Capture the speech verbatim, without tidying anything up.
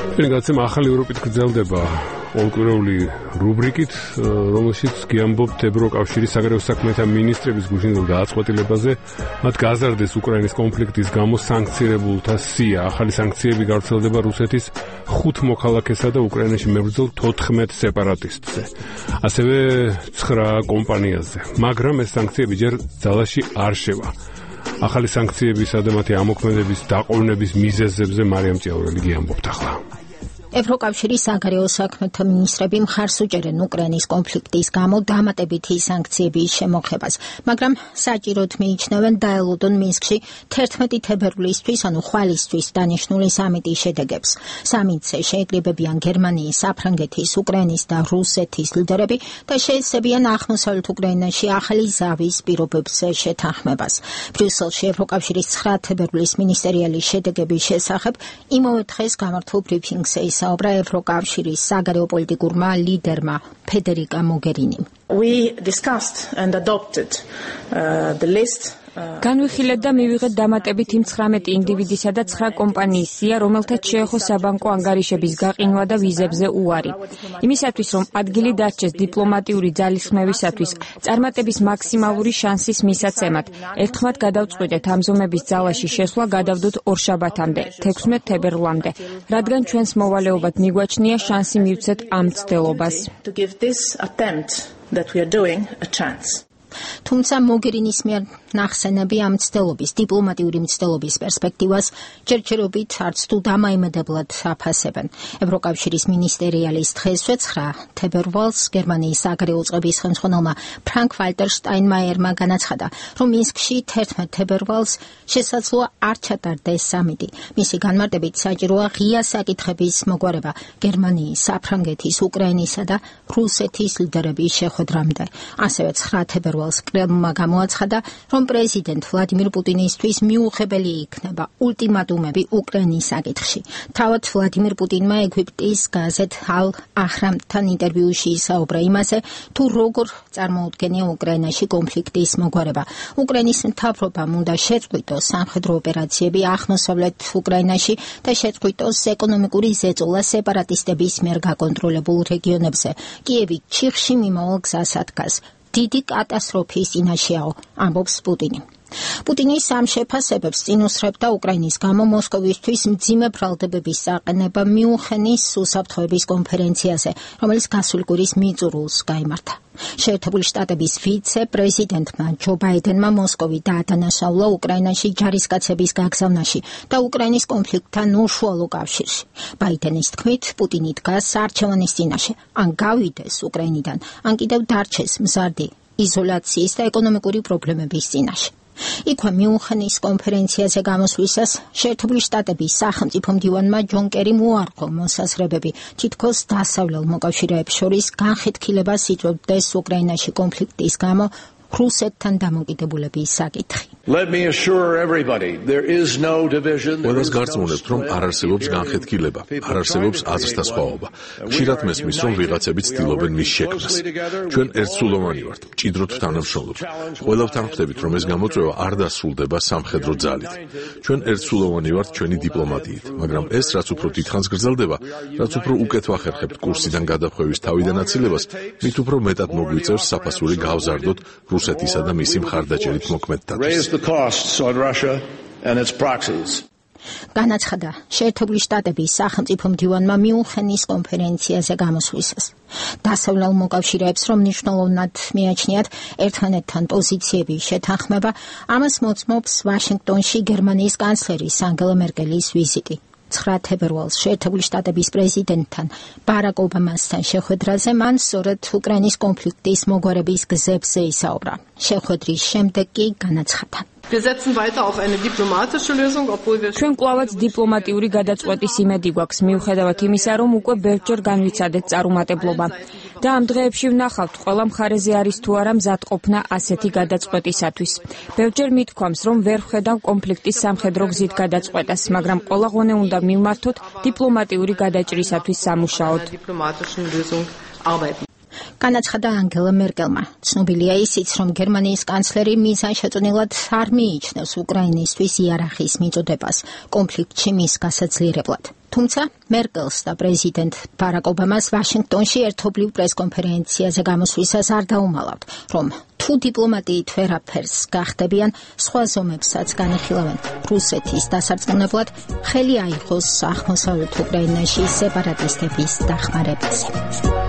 Რეგაცემ ახალი ევროპით გრძელდება ყოველკვირეული რუბრიკით, რომელშიც გიამბობთ ევროკავშირის საგარეო საქმეთა მინისტრების გუშინდელ დააწყვეტილებაზე, მათ გაზარდეს უკრაინის კონფლიქტის გამო სანქცირებულთა სია. ახალი სანქციები გავრცელდება რუსეთის ხუთ მოქალაქესა და უკრაინაში მებრძოლ თოთხმეტ სეპარატისტზე, ასევე ცხრა კომპანიაზე. მაგრამ ეს სანქციები ჯერ ძალაში არ შევა. ახალი სანქციებისა და მათი ამოქმედების დაყოვნების მიზეზებზე მარიამ ჭიაურელი გიამბობთ ახლა. ევროკავშირის საგარეო საქმეთა მინისტრები მხარს უჭერენ უკრაინის კონფლიქტის გამო დამატებითი სანქციების შემოღებას, მაგრამ საჭიროდ მიიჩნევენ დაელოდონ მინსკში თერთმეტი თებერვლისთვის, ანუ ხვალისთვის დანიშნული სამიტის შედეგებს. სამიტზე შეეკრიბებიან გერმანიის, საფრანგეთის, უკრაინის და რუსეთის ლიდერები და შეეცდებიან აღმოსავლეთ უკრაინაში ახალი ზავის პირობებზე შეთანხმებას. ბრიუსელში ევროკავშირის ცხრა თებერვლის მინისტერიალის შედეგების შესახებ იმავე დღეს გამართულ ბრიფინგზე საუბრა ევროკავშირის საგარეო პოლიტიკურმა ლიდერმა ფედერიკა მოგერინიმ. We discussed and adopted uh, the list განვიხილეთ და მივიღეთ დამატებით იმ ცხრამეტი ინდივიდისა და ცხრა კომპანიის სია, რომელთაც შეეხო საბანკო ანგარიშების გაყინვა და ვიზებზე უარი. იმისათვის, რომ ადგილი დარჩეს დიპლომატიური ძალისხმევისათვის, წარმატების მაქსიმალური შანსის მისაცემად, ერთხმად გადავწყვიტეთ ამ ზომების ძალაში შესვლა გადავდოთ ორშაბათამდე, თექვსმეტ თებერვლამდე, რადგან ჩვენს მოვალეობად მიგვაჩნია შანსი მივცეთ ამ მცდელობას. თუმცა მოგერინის მიერ ნახსენები ამ მცდელობის, დიპლომატიური მცდელობის პერსპექტივას ჯერჯერობით არც თუ დამაიმედებლად აფასებენ. ევროკავშირის მინისტერიალის დღესვე ცხრა თებერვალს გერმანიის საგარეო წყების ხელმძღვანელმა ფრანკ ვალტერ შტაინმაიერმა განაცხადა, რომ მინსკში თერთმეტ თებერვალს შესაძლოა არ ჩატარდეს სამიტი. მისი განმარტებით საჭიროა ღია საკითხების მოგვარება გერმანიის, საფრანგეთის, უკრაინისა და რუსეთის ლიდერების შეხვედრამდე. ასევე ცხრა თებერვალს კრემლმა გამოაცხადა, რომ პრეზიდენტ ვლადიმირ პუტინისთვის მიუღებელი იქნება ულტიმატუმები უკრაინის საკითხში. თავად ვლადიმირ პუტინმა ეგვიპტის გაზეთ ალ აჰრამთან ინტერვიუში საუბრა იმაზე, თუ როგორ წარმოუდგენია უკრაინაში კონფლიქტის მოგვარება. უკრაინის მთავრობამ უნდა შეწყვიტოს სამხედრო ოპერაციები აღმოსავლეთ უკრაინაში და შეწყვიტოს ეკონომიკური ზეწოლა სეპარატისტების მიერ გაკონტროლებულ რეგიონებზე. კიევი ჩიხში მიმავალ გზას ადგას. დიდი კატასტროფის წინაშეაო, ამბობს პუტინი. პუტინის ამ შეფასებებს წინ უსწრებდა უკრაინის გამო მოსკოვისთვის მძიმე ბრალდებების საყენება მიუნხენის უსაფრთხოების კონფერენციაზე, რომელიც გასული კვირის მიწურულს გაიმართა. შეერთებული შტატების ვიცე-პრეზიდენტმა ჯო ბაიდენმა მოსკოვი დაადანაშაულა უკრაინაში ჯარისკაცების გაგზავნაში და უკრაინის კონფლიქტთან უშუალო კავშირში. ბაიდენის თქმით, პუტინი დგას არჩევანის წინაშე, ან გავიდეს უკრაინიდან, ან კიდევ დარჩეს მზარდი იზოლაციის და ეკონომიკური პრობლემების წინაშე. იქვე მიუნხენის კონფერენციაზე გამოსვლისას შეერთებული შტატების სახელმწიფო მდივანმა ჯონ კერიმ უარყო მოსაზრებები, თითქოს დასავლელ მოკავშირეებს შორის განხეთქილებას იწვევდეს უკრაინაში კონფლიქტის გამო რუსეთთან დამოკიდებულების საკითხი. ყველას გარწმუნებთ, რომ არ არსებობს განხეთქილება, არ არსებობს აზრთა სხვაობა. ხშირად მესმის, რომ ვიღაცები ცდილობენ მის შექმნას. ჩვენ ერთსულოვანი ვართ, მჭიდროდ ვთანამშრომლობთ. ყველა ვთანხმდებით, რომ ეს გამოწვევა არ დასრულდება სამხედრო ძალით. ჩვენ ერთსულოვანი ვართ ჩვენი დიპლომატიით, მაგრამ ეს რაც უფრო დიდხანს გრძელდება, რაც უფრო უკეთ ვახერხებთ კურსიდან გადახვევის თავიდან აცილებას, მით უფრო მეტად მოგვიწევს საფასური გავზარდოთ რუსეთისა და მისი მხარდაჭერით მოქმედთათვის. განაცხადა შეერთებული შტატების სახელმწიფო მდივანმა მიუნხენის კონფერენციაზე გამოსვლისას. დასავლელ მოკავშირეებს რომ მნიშვნელოვნად მიაჩნიათ ერთმანეთთან პოზიციების შეთანხმება, ამას მოწმობს ვაშინგტონში გერმანიის კანცლერის ანგელა მერკელის ვიზიტი. ცხრა თებერვალს შეერთებული შტატების პრეზიდენტთან ბარაკ ობამასთან შეხვედრაზე მან სწორედ უკრაინის კონფლიქტის მოგვარების გზებზე ისაუბრა. შეხვედრის შემდეგ კი განაცხადა. ჩვენ კვლავაც დიპლომატიური გადაწყვეტის იმედი გვაქვს, მიუხედავად იმისა, რომ უკვე ბევრჯერ განვიცადეთ წარუმატებლობა. და ამ დღეებში ვნახავთ, ყველა მხარეზე არის თუ არა მზადყოფნა ასეთი გადაწყვეტისათვის. ბევრჯერ მithქვამს, რომ ვერ ვხედავ კონფლიქტის სამხედრო გზით გადაწყვეტას, მაგრამ ყველა ღონე უნდა მივმართოთ დიპლომატიური გადაჭრისათვის სამუშაოდ. განაცხადა ანგელა მერკელმა. ცნობილია ისიც, რომ გერმანიის კანცლერი მიზანშეწონილად არ მიიჩნევს უკრაინისთვის იარაღის მიწოდებას კონფლიქტში მის გასაძლიერებლად. Თუმცა მერკელს და პრეზიდენტ ბარაკ ობამას ვაშინგტონში ერთობლივ პრესკონფერენციაზე გამოსვლისას არ დაუმალავთ, რომ თუ დიპლომატიით ვერაფერს გახდებიან, სხვა ზომებსაც განიხილავენ რუსეთის დასარწმუნებლად ხელი აიღოს აღმოსავლეთ უკრაინაში სეპარატისტების დახმარებაზე.